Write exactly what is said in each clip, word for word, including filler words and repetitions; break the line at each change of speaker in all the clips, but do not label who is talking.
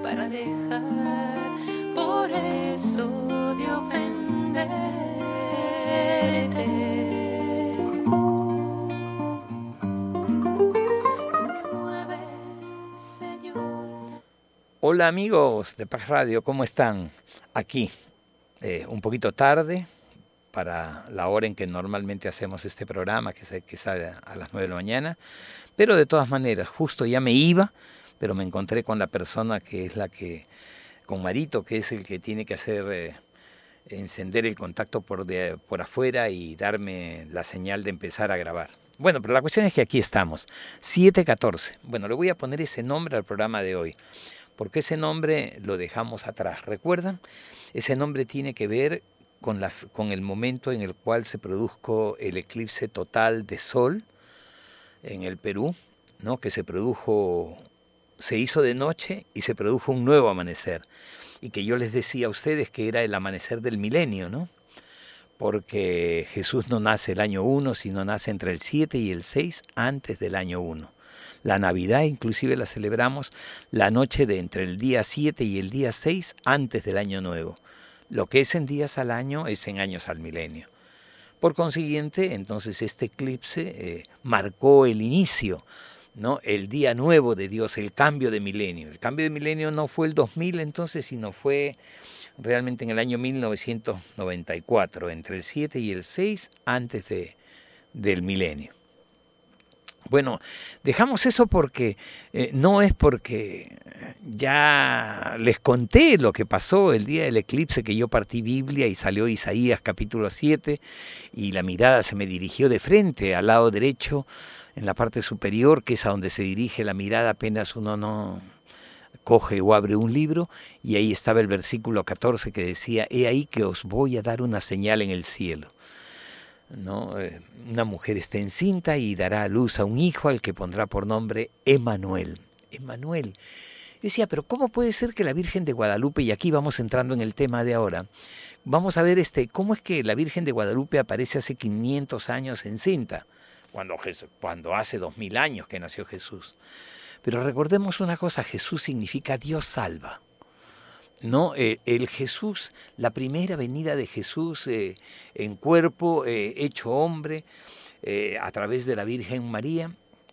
para dejar, por eso de ofenderte.
Hola amigos de Paz Radio, ¿cómo están? Aquí, eh, un poquito tarde para la hora en que normalmente hacemos este programa, que, se, que sale a las nueve de la mañana, pero de todas maneras, justo ya me iba, pero me encontré con la persona que es la que, con Marito, que es el que tiene que hacer, eh, encender el contacto por, de, por afuera y darme la señal de empezar a grabar. Bueno, pero la cuestión es que aquí estamos, siete catorce. Bueno, le voy a poner ese nombre al programa de hoy, porque ese nombre lo dejamos atrás. ¿Recuerdan? Ese nombre tiene que ver con, la, con el momento en el cual se produjo el eclipse total de sol en el Perú, ¿no? Que se produjo, se hizo de noche y se produjo un nuevo amanecer. Y que yo les decía a ustedes que era el amanecer del milenio, ¿no? Porque Jesús no nace el año uno, sino nace entre el siete y el seis antes del año uno. La Navidad inclusive la celebramos la noche de entre el día siete y el día seis antes del año nuevo. Lo que es en días al año es en años al milenio. Por consiguiente, entonces este eclipse eh, marcó el inicio, ¿no? El día nuevo de Dios, el cambio de milenio. El cambio de milenio no fue el dos mil entonces, sino fue realmente en el año mil novecientos noventa y cuatro, entre el siete y el seis antes de, del milenio. Bueno, dejamos eso porque eh, no es porque ya les conté lo que pasó el día del eclipse, que yo partí Biblia y salió Isaías capítulo siete y la mirada se me dirigió de frente al lado derecho, en la parte superior, que es a donde se dirige la mirada apenas uno no coge o abre un libro, y ahí estaba el versículo catorce que decía: he ahí que os voy a dar una señal en el cielo. ¿No? Eh, una mujer está encinta y dará a luz a un hijo al que pondrá por nombre Emmanuel. Emmanuel. Yo decía, pero ¿cómo puede ser que la Virgen de Guadalupe, y aquí vamos entrando en el tema de ahora, vamos a ver este, cómo es que la Virgen de Guadalupe aparece hace quinientos años encinta, cuando, cuando hace dos mil años que nació Jesús? Pero recordemos una cosa, Jesús significa Dios salva. No, eh, el Jesús, la primera venida de Jesús eh, en cuerpo, eh, hecho hombre, eh, a través de la Virgen María,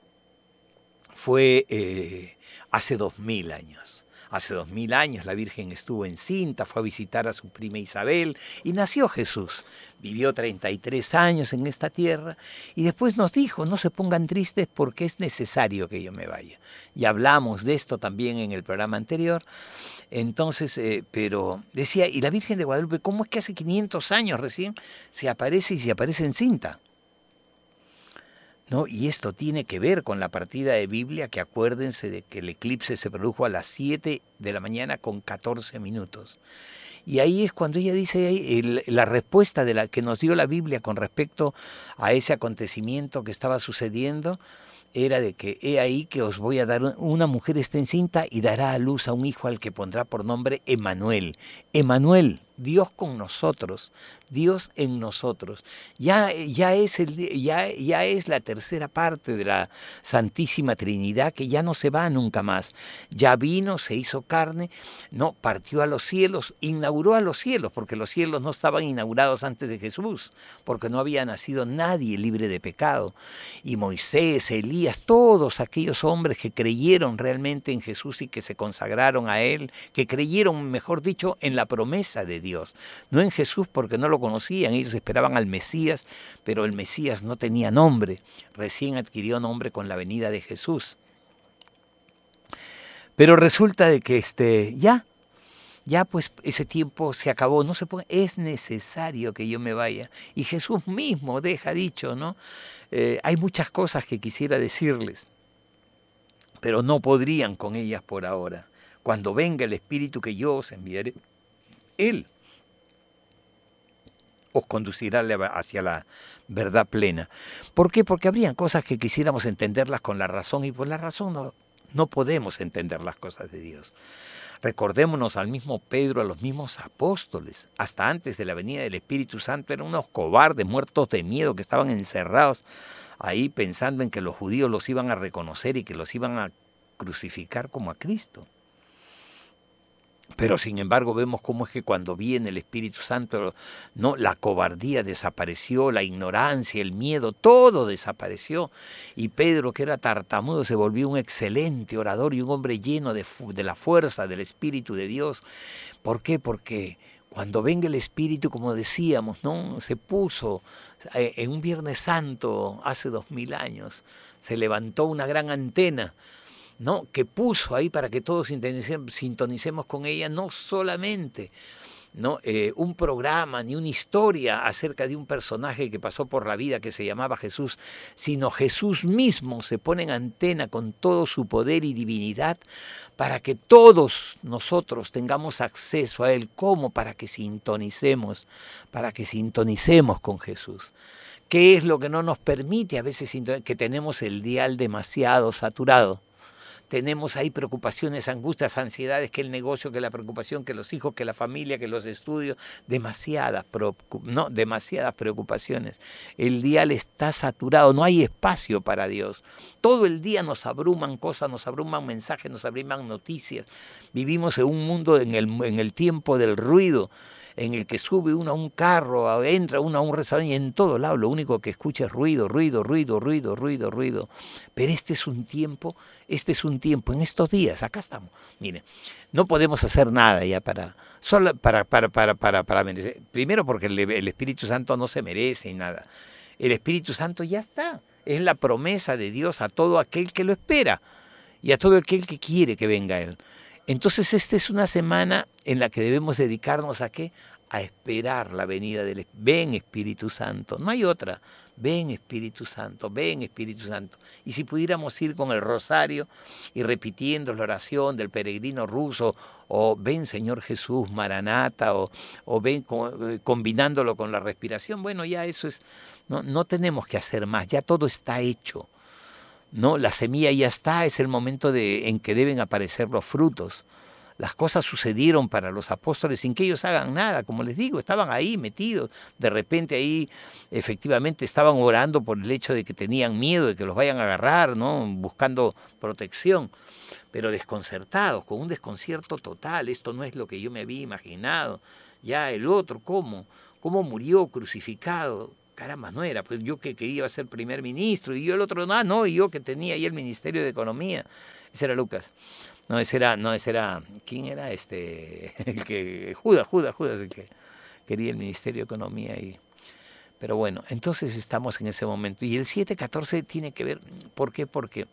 fue eh, hace dos mil años. Hace dos mil años la Virgen estuvo encinta, fue a visitar a su prima Isabel y nació Jesús. Vivió treinta y tres años en esta tierra y después nos dijo: no se pongan tristes porque es necesario que yo me vaya. Y hablamos de esto también en el programa anterior. Entonces, eh, pero decía, ¿y la Virgen de Guadalupe cómo es que hace quinientos años recién se aparece y se aparece encinta? ¿No? Y esto tiene que ver con la partida de Biblia, que acuérdense de que el eclipse se produjo a las siete de la mañana con catorce minutos. Y ahí es cuando ella dice, el, la respuesta de la que nos dio la Biblia con respecto a ese acontecimiento que estaba sucediendo, era de que he ahí que os voy a dar, una mujer está encinta y dará a luz a un hijo al que pondrá por nombre Emmanuel. Emmanuel, Dios con nosotros, Dios en nosotros. Ya, ya, es el, ya, ya es la tercera parte de la Santísima Trinidad que ya no se va nunca más. Ya vino, se hizo carne, no, partió a los cielos, inauguró a los cielos, porque los cielos no estaban inaugurados antes de Jesús, porque no había nacido nadie libre de pecado. Y Moisés, Elías, todos aquellos hombres que creyeron realmente en Jesús y que se consagraron a Él, que creyeron, mejor dicho, en la promesa de Dios, no en Jesús porque no lo conocían, ellos esperaban al Mesías, pero el Mesías no tenía nombre, recién adquirió nombre con la venida de Jesús. Pero resulta de que este, ya, ya pues ese tiempo se acabó, no se puede, es necesario que yo me vaya. Y Jesús mismo deja dicho, ¿no? Eh, hay muchas cosas que quisiera decirles, pero no podrían con ellas por ahora. Cuando venga el Espíritu que yo os enviaré, Él os conducirá hacia la verdad plena. ¿Por qué? Porque habrían cosas que quisiéramos entenderlas con la razón y por la razón no, no podemos entender las cosas de Dios. Recordémonos al mismo Pedro, a los mismos apóstoles, hasta antes de la venida del Espíritu Santo eran unos cobardes muertos de miedo que estaban encerrados ahí pensando en que los judíos los iban a reconocer y que los iban a crucificar como a Cristo. Pero sin embargo vemos cómo es que cuando viene el Espíritu Santo, no, la cobardía desapareció, la ignorancia, el miedo, todo desapareció. Y Pedro, que era tartamudo, se volvió un excelente orador y un hombre lleno de, de la fuerza del Espíritu de Dios. ¿Por qué? Porque cuando venga el Espíritu, como decíamos, ¿no? Se puso en un Viernes Santo hace dos mil años, se levantó una gran antena, ¿no? Que puso ahí para que todos sintonicemos, sintonicemos con ella, no solamente, ¿no? Eh, un programa ni una historia acerca de un personaje que pasó por la vida que se llamaba Jesús, sino Jesús mismo se pone en antena con todo su poder y divinidad para que todos nosotros tengamos acceso a Él. ¿Cómo? Para que sintonicemos, para que sintonicemos con Jesús. ¿Qué es lo que no nos permite a veces que tenemos el dial demasiado saturado? Tenemos ahí preocupaciones, angustias, ansiedades, que el negocio, que la preocupación, que los hijos, que la familia, que los estudios, demasiadas, no, demasiadas preocupaciones. El dial está saturado, no hay espacio para Dios. Todo el día nos abruman cosas, nos abruman mensajes, nos abruman noticias. Vivimos en un mundo, en el, en el tiempo del ruido, en el que sube uno a un carro, entra uno a un restaurante y en todo lado lo único que escucha es ruido, ruido, ruido, ruido, ruido, ruido. Pero este es un tiempo, este es un tiempo, en estos días, acá estamos. Miren, no podemos hacer nada ya para, solo para, para, para, para, para merecer. Primero porque el, el Espíritu Santo no se merece nada. El Espíritu Santo ya está. Es la promesa de Dios a todo aquel que lo espera y a todo aquel que quiere que venga a Él. Entonces esta es una semana en la que debemos dedicarnos a ¿qué? A esperar la venida del Espíritu. Ven Espíritu Santo, no hay otra. Ven Espíritu Santo, ven Espíritu Santo. Y si pudiéramos ir con el rosario y repitiendo la oración del peregrino ruso, o ven Señor Jesús, Maranata, o, o ven combinándolo con la respiración, bueno, ya eso es, no, no tenemos que hacer más, ya todo está hecho. No, la semilla ya está, es el momento de, en que deben aparecer los frutos. Las cosas sucedieron para los apóstoles sin que ellos hagan nada, como les digo, estaban ahí metidos. De repente ahí efectivamente estaban orando por el hecho de que tenían miedo de que los vayan a agarrar, ¿no? Buscando protección, pero desconcertados, con un desconcierto total. Esto no es lo que yo me había imaginado. Ya el otro, ¿cómo? ¿Cómo murió crucificado? Caramba, no era, pues yo que quería ser primer ministro, y yo el otro, no, no, y yo que tenía ahí el Ministerio de Economía. Ese era Lucas. No, ese era, no, ese era, ¿quién era este? El que, Judas, Judas, Judas, el que quería el Ministerio de Economía. Y, pero bueno, entonces estamos en ese momento. Y el siete catorce tiene que ver, ¿por qué? Porque,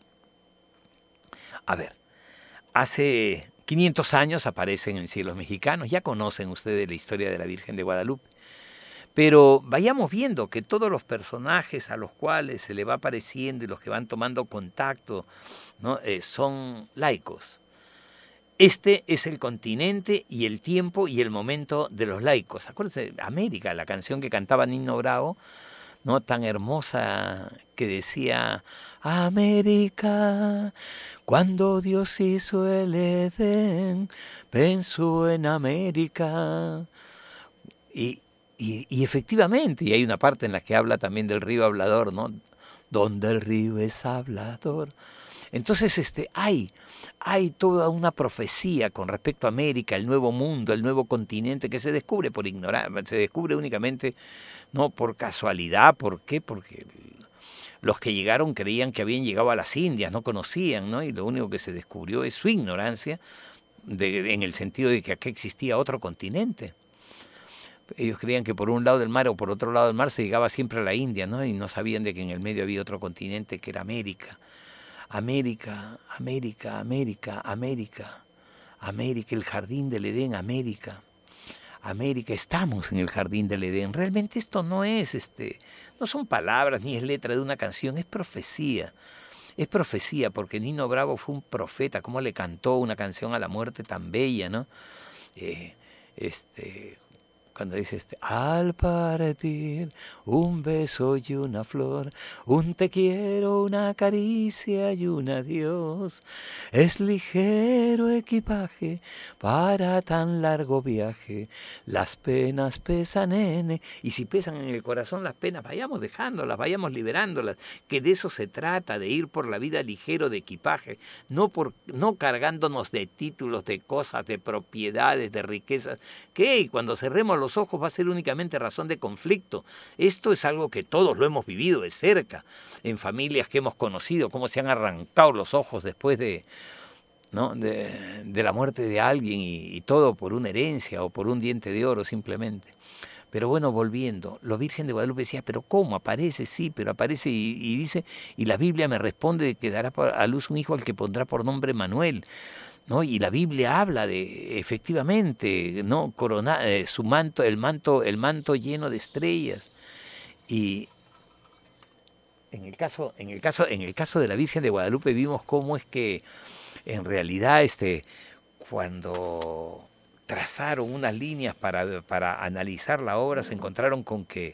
a ver, hace quinientos años aparecen en Cielos Mexicanos, ya conocen ustedes la historia de la Virgen de Guadalupe. Pero vayamos viendo que todos los personajes a los cuales se le va apareciendo y los que van tomando contacto, ¿no? eh, son laicos. Este es el continente y el tiempo y el momento de los laicos. Acuérdense, América, la canción que cantaba Nino Bravo, ¿no? Tan hermosa, que decía: América, cuando Dios hizo el Edén, pensó en América. Y Y, y efectivamente, y hay una parte en la que habla también del río hablador, ¿no? Donde el río es hablador. Entonces este, hay, hay toda una profecía con respecto a América, el nuevo mundo, el nuevo continente, que se descubre por ignorancia, se descubre únicamente, no por casualidad. ¿Por qué? Porque los que llegaron creían que habían llegado a las Indias, no conocían, ¿no? Y lo único que se descubrió es su ignorancia, de, en el sentido de que aquí existía otro continente. Ellos creían que por un lado del mar o por otro lado del mar se llegaba siempre a la India, ¿no? Y no sabían de que en el medio había otro continente que era América. América, América, América, América, América, el jardín del Edén, América. América, estamos en el jardín del Edén. Realmente esto no es, este, no son palabras ni es letra de una canción, es profecía. Es profecía porque Nino Bravo fue un profeta, cómo le cantó una canción a la muerte tan bella, ¿no? Eh, este... Cuando dice este, al partir un beso y una flor, un te quiero, una caricia y un adiós, es ligero equipaje para tan largo viaje, las penas pesan nene, y si pesan en el corazón las penas, vayamos dejándolas, vayamos liberándolas, que de eso se trata, de ir por la vida ligero de equipaje, no, por, no cargándonos de títulos, de cosas, de propiedades, de riquezas, que cuando cerremos los ojos va a ser únicamente razón de conflicto. Esto es algo que todos lo hemos vivido de cerca, en familias que hemos conocido, cómo se han arrancado los ojos después de, ¿no? de, de la muerte de alguien y, y todo por una herencia o por un diente de oro simplemente. Pero bueno, volviendo, la Virgen de Guadalupe decía, pero ¿cómo? Aparece, sí, pero aparece y, y dice, y la Biblia me responde que dará a luz un hijo al que pondrá por nombre Manuel. ¿No? Y la Biblia habla de, efectivamente, ¿no? Corona, eh, su manto, el manto, el manto lleno de estrellas. Y en el caso, en el caso, en el caso de la Virgen de Guadalupe vimos cómo es que en realidad este, cuando trazaron unas líneas para, para analizar la obra, se encontraron con que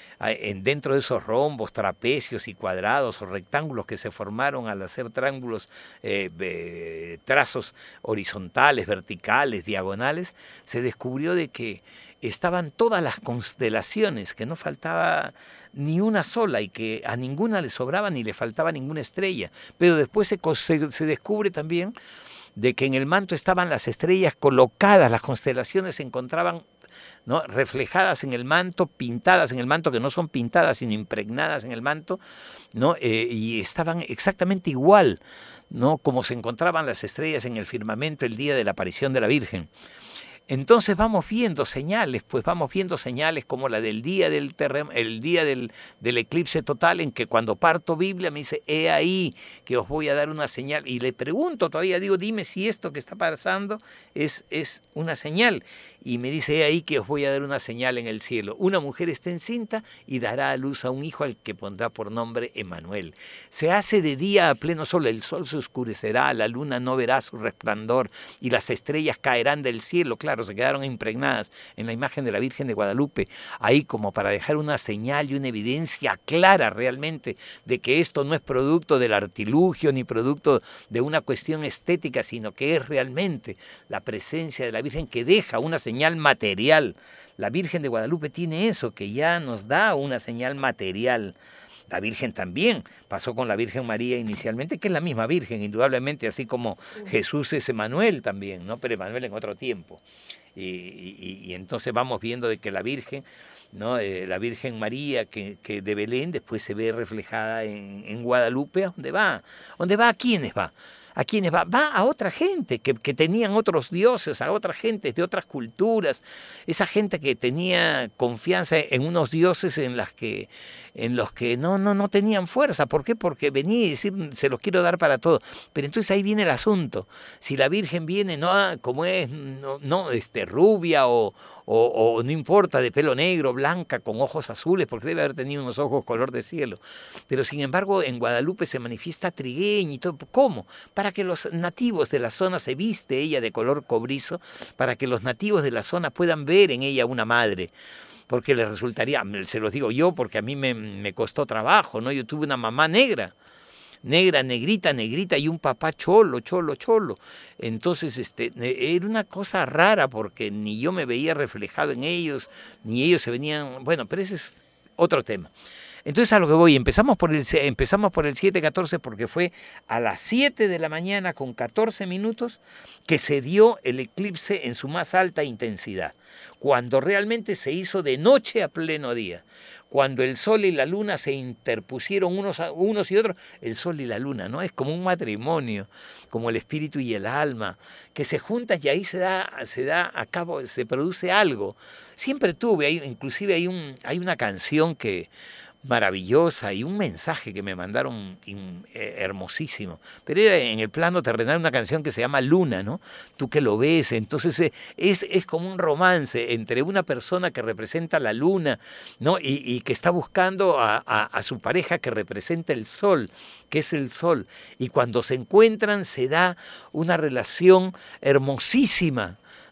en dentro de esos rombos, trapecios y cuadrados o rectángulos que se formaron al hacer triángulos, eh, eh, trazos horizontales, verticales, diagonales, se descubrió de que estaban todas las constelaciones, que no faltaba ni una sola y que a ninguna le sobraba ni le faltaba ninguna estrella. Pero después se, se, se descubre también de que en el manto estaban las estrellas colocadas, las constelaciones se encontraban, ¿no? reflejadas en el manto, pintadas en el manto, que no son pintadas sino impregnadas en el manto, ¿no? eh, y estaban exactamente igual, ¿no? como se encontraban las estrellas en el firmamento el día de la aparición de la Virgen. Entonces vamos viendo señales, pues vamos viendo señales como la del día del terrem- el día del, del eclipse total, en que cuando parto Biblia me dice, he ahí que os voy a dar una señal. Y le pregunto todavía, digo, dime si esto que está pasando es, es una señal. Y me dice, he ahí que os voy a dar una señal en el cielo. Una mujer está encinta y dará a luz a un hijo al que pondrá por nombre Emmanuel. Se hace de día a pleno sol, el sol se oscurecerá, la luna no verá su resplandor y las estrellas caerán del cielo. Claro, se quedaron impregnadas en la imagen de la Virgen de Guadalupe, ahí como para dejar una señal y una evidencia clara realmente de que esto no es producto del artilugio ni producto de una cuestión estética, sino que es realmente la presencia de la Virgen que deja una señal material. La Virgen de Guadalupe tiene eso, que ya nos da una señal material. La Virgen también pasó con la Virgen María inicialmente, que es la misma Virgen, indudablemente, así como Jesús es Emmanuel también, ¿no? Pero Emmanuel en otro tiempo. Y, y, y entonces vamos viendo de que la Virgen, ¿no? eh, la Virgen María que, que de Belén después se ve reflejada en, en Guadalupe. ¿A dónde va? ¿Dónde va? ¿A quiénes va? ¿A quiénes va? Va a otra gente que, que tenían otros dioses, a otras gentes de otras culturas, esa gente que tenía confianza en unos dioses en las que en los que no, no, no tenían fuerza. ¿Por qué? Porque venía y decir, se los quiero dar para todo. Pero entonces ahí viene el asunto. Si la Virgen viene, no como es, no, no este, rubia o, o, o no importa, de pelo negro, blanca, con ojos azules, porque debe haber tenido unos ojos color de cielo. Pero sin embargo en Guadalupe se manifiesta trigueña y todo. ¿Cómo? Para que los nativos de la zona, se viste ella de color cobrizo, para que los nativos de la zona puedan ver en ella una madre. Porque les resultaría, se los digo yo, porque a mí me, me costó trabajo, ¿no? Yo tuve una mamá negra, negra, negrita, negrita, y un papá cholo, cholo, cholo. Entonces, este, era una cosa rara, porque ni yo me veía reflejado en ellos, ni ellos se venían, bueno, pero ese es otro tema. Entonces a lo que voy, empezamos por el, empezamos por el siete catorce porque fue a las siete de la mañana con catorce minutos que se dio el eclipse en su más alta intensidad, cuando realmente se hizo de noche a pleno día, cuando el sol y la luna se interpusieron unos, a, unos y otros, el sol y la luna, ¿no? Es como un matrimonio, como el espíritu y el alma, que se juntan y ahí se da, se da a cabo, se produce algo. Siempre tuve, hay, inclusive hay, un, hay una canción que maravillosa y un mensaje que me mandaron in, eh, hermosísimo, pero era en el plano terrenal una canción que se llama Luna, ¿no? Tú que lo ves, entonces eh, es, es como un romance entre una persona que representa la luna, ¿no? y, y que está buscando a, a, a su pareja que representa el sol, que es el sol, y cuando se encuentran se da una relación hermosísima,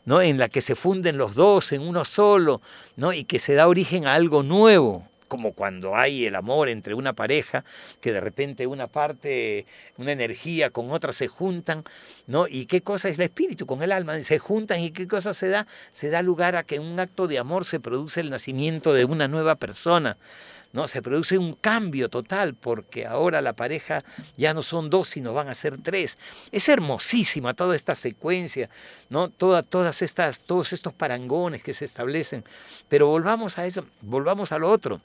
¿no? En la que se funden los dos en uno solo, ¿no? Y que se da origen a algo nuevo, como cuando hay el amor entre una pareja, que de repente una parte, una energía con otra se juntan, ¿no? ¿Y qué cosa es el espíritu con el alma? Se juntan y qué cosa se da? Se da lugar a que en un acto de amor se produce el nacimiento de una nueva persona, ¿no? Se produce un cambio total, porque ahora la pareja ya no son dos, sino van a ser tres. Es hermosísima toda esta secuencia, ¿no? Toda, todas estas, todos estos parangones que se establecen. Pero volvamos a eso, volvamos a lo otro.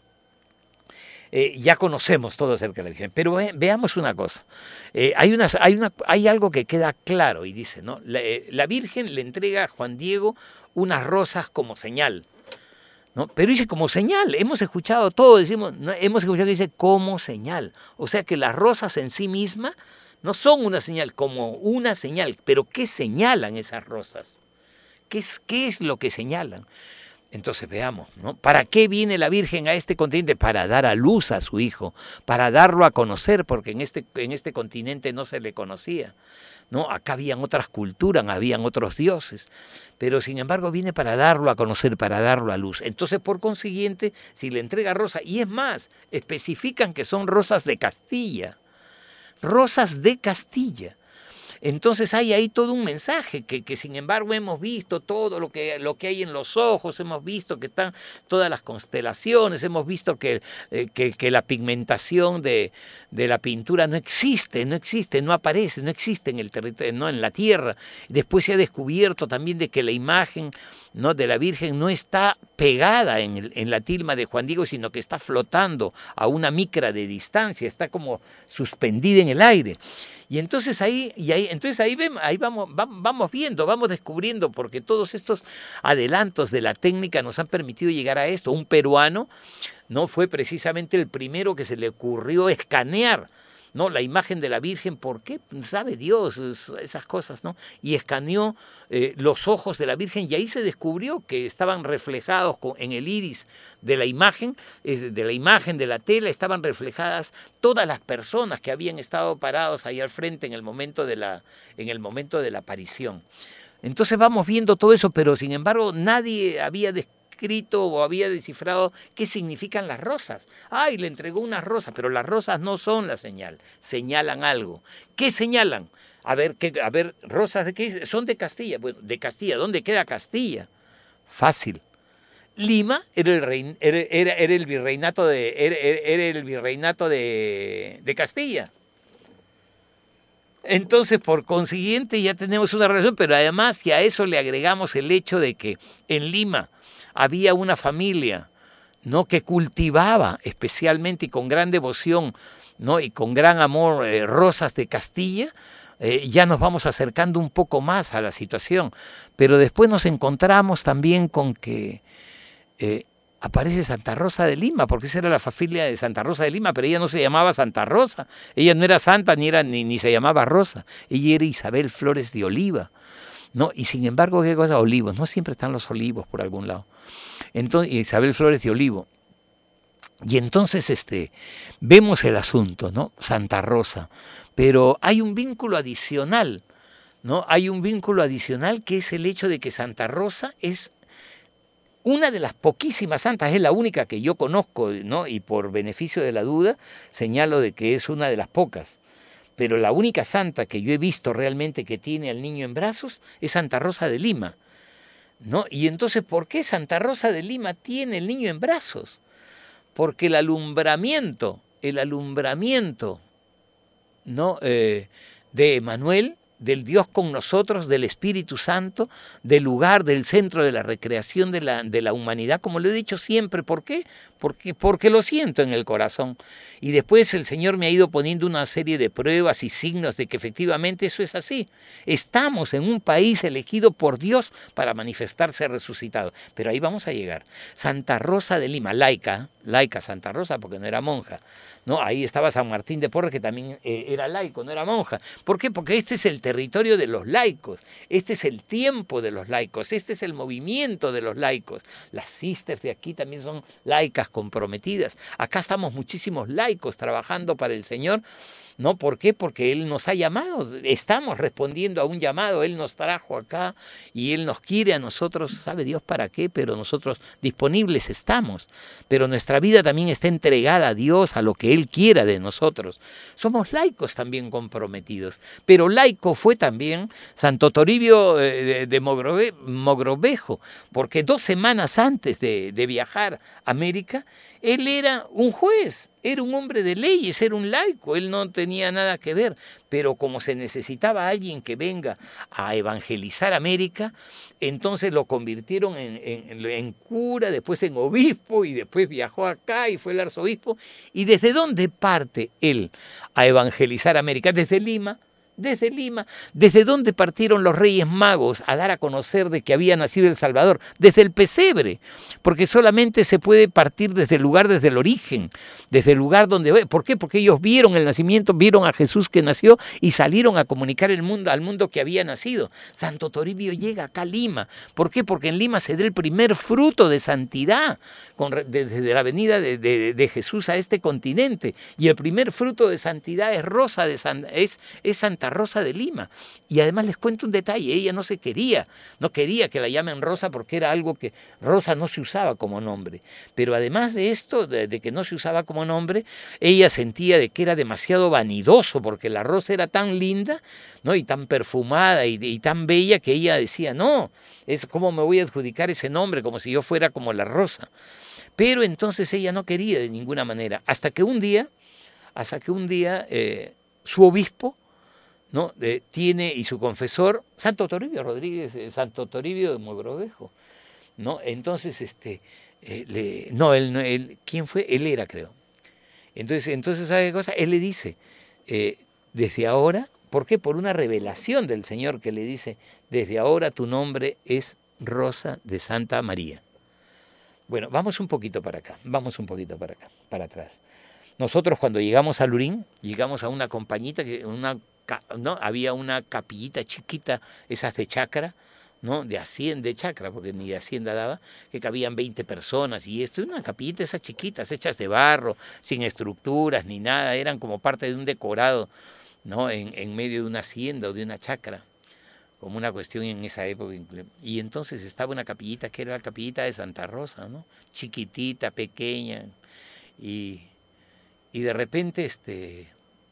Eh, ya conocemos todo acerca de la Virgen, pero ve, veamos una cosa. Eh, hay, unas, hay, una, hay algo que queda claro y dice, ¿no? La, eh, la Virgen le entrega a Juan Diego unas rosas como señal, ¿no? Pero dice como señal, hemos escuchado todo, decimos, ¿no? Hemos escuchado que dice como señal. O sea que las rosas en sí mismas no son una señal, como una señal. Pero ¿qué señalan esas rosas? ¿Qué es, qué es lo que señalan? Entonces veamos, ¿no? ¿Para qué viene la Virgen a este continente? Para dar a luz a su hijo, para darlo a conocer, porque en este, en este continente no se le conocía, ¿no? Acá habían otras culturas, habían otros dioses, pero sin embargo viene para darlo a conocer, para darlo a luz. Entonces, por consiguiente, si le entrega rosa, y es más, especifican que son rosas de Castilla, rosas de Castilla. Entonces hay ahí todo un mensaje que, que sin embargo hemos visto todo lo que, lo que hay en los ojos, hemos visto que están todas las constelaciones, hemos visto que, eh, que, que la pigmentación de, de la pintura no existe, no existe, no aparece, no existe en el territorio, no en la tierra. Después se ha descubierto también de que la imagen, ¿no?, de la Virgen no está pegada en, el, en la tilma de Juan Diego, sino que está flotando a una micra de distancia, está como suspendida en el aire. Y entonces ahí, y ahí, entonces ahí, vemos, ahí vamos, vamos viendo, vamos descubriendo, porque todos estos adelantos de la técnica nos han permitido llegar a esto. Un peruano no fue precisamente el primero que se le ocurrió escanear, ¿no?, la imagen de la Virgen. ¿Por qué? Sabe Dios esas cosas, ¿no? Y escaneó eh, los ojos de la Virgen, y ahí se descubrió que estaban reflejados con, en el iris de la imagen, eh, de la imagen de la tela, estaban reflejadas todas las personas que habían estado parados ahí al frente en el momento de la, en el momento de la aparición. Entonces vamos viendo todo eso, pero sin embargo nadie había descubierto escrito o había descifrado qué significan las rosas. Ay, le entregó unas rosas, pero las rosas no son la señal, señalan algo. ¿Qué señalan? A ver, ¿qué, a ver, rosas de qué son? De Castilla. Bueno, de Castilla, ¿dónde queda Castilla? Fácil. Lima era el, rey, era, era, era el virreinato de, era, era el virreinato de, de Castilla. Entonces, por consiguiente, ya tenemos una relación, pero además si a eso le agregamos el hecho de que en Lima había una familia, ¿no?, que cultivaba especialmente y con gran devoción, ¿no?, y con gran amor eh, rosas de Castilla, eh, ya nos vamos acercando un poco más a la situación. Pero después nos encontramos también con que eh, aparece Santa Rosa de Lima, porque esa era la familia de Santa Rosa de Lima, pero ella no se llamaba Santa Rosa, ella no era santa ni, era, ni, ni se llamaba Rosa, ella era Isabel Flores de Oliva, ¿no? Y sin embargo, ¿qué cosa? Olivos, no siempre están los olivos por algún lado. Entonces, Isabel Flores de Olivo. Y entonces este, vemos el asunto, ¿no? Santa Rosa. Pero hay un vínculo adicional, ¿no? Hay un vínculo adicional que es el hecho de que Santa Rosa es una de las poquísimas santas, es la única que yo conozco, ¿no? Y por beneficio de la duda señalo de que es una de las pocas. Pero la única santa que yo he visto realmente que tiene al niño en brazos es Santa Rosa de Lima, ¿no? Y entonces, ¿por qué Santa Rosa de Lima tiene el niño en brazos? Porque el alumbramiento, el alumbramiento, ¿no?, eh, de Emanuel, del Dios con nosotros, del Espíritu Santo, del lugar, del centro de la recreación de la, de la humanidad, como lo he dicho siempre. ¿Por qué? Porque, porque lo siento en el corazón. Y después el Señor me ha ido poniendo una serie de pruebas y signos de que efectivamente eso es así. Estamos en un país elegido por Dios para manifestarse resucitado. Pero ahí vamos a llegar. Santa Rosa de Lima, laica, laica Santa Rosa, porque no era monja, ¿no? Ahí estaba San Martín de Porres, que también eh, era laico, no era monja. ¿Por qué? Porque este es el territorio de los laicos, este es el tiempo de los laicos, este es el movimiento de los laicos. Las sisters de aquí también son laicas comprometidas. Acá estamos muchísimos laicos trabajando para el Señor, ¿no? ¿Por qué? Porque Él nos ha llamado, estamos respondiendo a un llamado, Él nos trajo acá y Él nos quiere a nosotros, sabe Dios para qué, pero nosotros disponibles estamos, pero nuestra vida también está entregada a Dios, a lo que Él quiera de nosotros. Somos laicos también comprometidos, pero laico fue también Santo Toribio eh, de, de Mogrobe, Mogrovejo, porque dos semanas antes de, de viajar a América, él era un juez, era un hombre de leyes, era un laico, él no tenía nada que ver, pero como se necesitaba alguien que venga a evangelizar América, entonces lo convirtieron en, en, en cura, después en obispo, y después viajó acá y fue el arzobispo. ¿Y desde dónde parte él a evangelizar América? Desde Lima. Desde Lima. ¿Desde dónde partieron los Reyes Magos a dar a conocer de que había nacido el Salvador? Desde el pesebre, porque solamente se puede partir desde el lugar, desde el origen, desde el lugar donde... ¿Por qué? Porque ellos vieron el nacimiento, vieron a Jesús que nació y salieron a comunicar el mundo, al mundo que había nacido. Santo Toribio llega acá a Lima. ¿Por qué? Porque en Lima se da el primer fruto de santidad con, desde la venida de, de, de Jesús a este continente. Y el primer fruto de santidad es Rosa de San, es, es Santa Rosa de Lima. Y además les cuento un detalle, ella no se quería, no quería que la llamen Rosa porque era algo que Rosa no se usaba como nombre. Pero además de esto, de, de que no se usaba como nombre, ella sentía de que era demasiado vanidoso porque la rosa era tan linda, ¿no? Y tan perfumada y, y tan bella que ella decía, no, es ¿cómo me voy a adjudicar ese nombre? Como si yo fuera como la rosa. Pero entonces ella no quería de ninguna manera, hasta que un día, hasta que un día eh, su obispo, ¿no? Eh, tiene, y su confesor, Santo Toribio Rodríguez, eh, Santo Toribio de Mogrovejo, ¿no? Entonces, este, eh, le, no, él, él, ¿quién fue? Él era, creo. Entonces, entonces ¿sabe qué cosa? Él le dice, eh, desde ahora, ¿por qué? Por una revelación del Señor que le dice, desde ahora tu nombre es Rosa de Santa María. Bueno, vamos un poquito para acá, vamos un poquito para acá, para atrás. Nosotros cuando llegamos a Lurín, llegamos a una compañita, una ¿no? Había una capillita chiquita, esas de chacra, ¿no? De hacienda, de chacra, porque ni de hacienda daba, que cabían veinte personas, y esto, una capillita esas chiquitas, hechas de barro, sin estructuras ni nada, eran como parte de un decorado, ¿no? En, en medio de una hacienda o de una chacra, como una cuestión en esa época. Y entonces estaba una capillita que era la capillita de Santa Rosa, ¿no? Chiquitita, pequeña, y, y de repente este...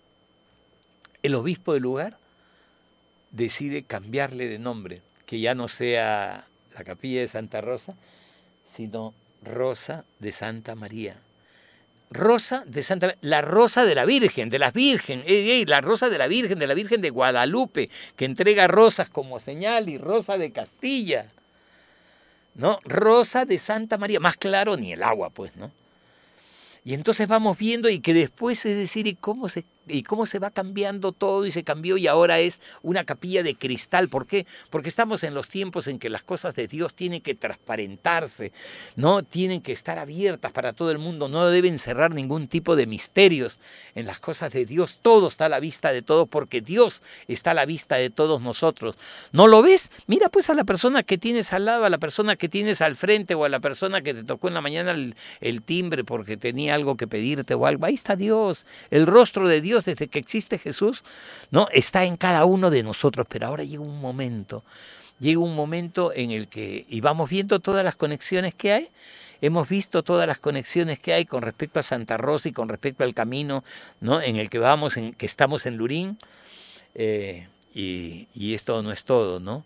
el obispo del lugar decide cambiarle de nombre, que ya no sea la capilla de Santa Rosa, sino Rosa de Santa María. Rosa de Santa María, la Rosa de la Virgen, de las Virgen, ey, ey, la Rosa de la Virgen, de la Virgen de Guadalupe, que entrega rosas como señal, y Rosa de Castilla, ¿no? Rosa de Santa María, más claro ni el agua, pues, ¿no? Y entonces vamos viendo y que después, es decir, ¿y cómo se, y cómo se va cambiando todo? Y se cambió y ahora es una capilla de cristal. ¿Por qué? Porque estamos en los tiempos en que las cosas de Dios tienen que transparentarse, ¿no? Tienen que estar abiertas para todo el mundo, no deben cerrar ningún tipo de misterios en las cosas de Dios. Todo está a la vista de todos porque Dios está a la vista de todos nosotros. ¿No lo ves? Mira pues a la persona que tienes al lado, a la persona que tienes al frente o a la persona que te tocó en la mañana el, el timbre porque tenía algo que pedirte o algo. Ahí está Dios, el rostro de Dios desde que existe Jesús, ¿no? Está en cada uno de nosotros, pero ahora llega un momento, llega un momento en el que, y vamos viendo todas las conexiones que hay, hemos visto todas las conexiones que hay con respecto a Santa Rosa y con respecto al camino, ¿no? En el que vamos, en que estamos en Lurín, eh, y, y esto no es todo, ¿no?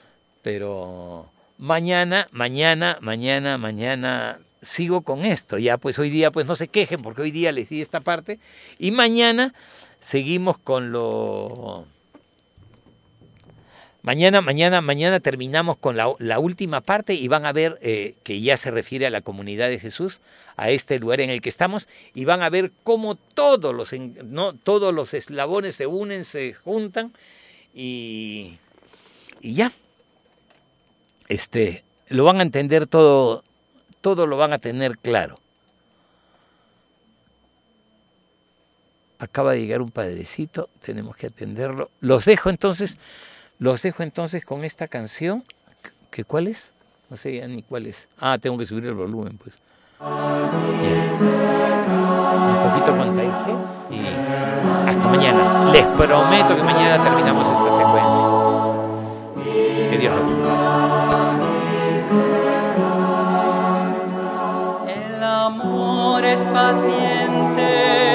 Pero mañana, mañana, mañana, mañana... sigo con esto, ya pues hoy día pues no se quejen porque hoy día les di esta parte y mañana seguimos con lo... Mañana, mañana, mañana terminamos con la, la última parte y van a ver eh, que ya se refiere a la comunidad de Jesús, a este lugar en el que estamos, y van a ver cómo todos los, ¿no? todos los eslabones se unen, se juntan y, y ya, este, lo van a entender todo. Todo lo van a tener claro. Acaba de llegar un padrecito, tenemos que atenderlo. Los dejo entonces, los dejo entonces con esta canción. ¿Qué cuál es? No sé ya ni cuál es. Ah, tengo que subir el volumen, pues. Un poquito con Taizé y Hasta mañana. Les prometo que mañana terminamos esta secuencia. Que Dios lo bendiga.
El amor es paciente.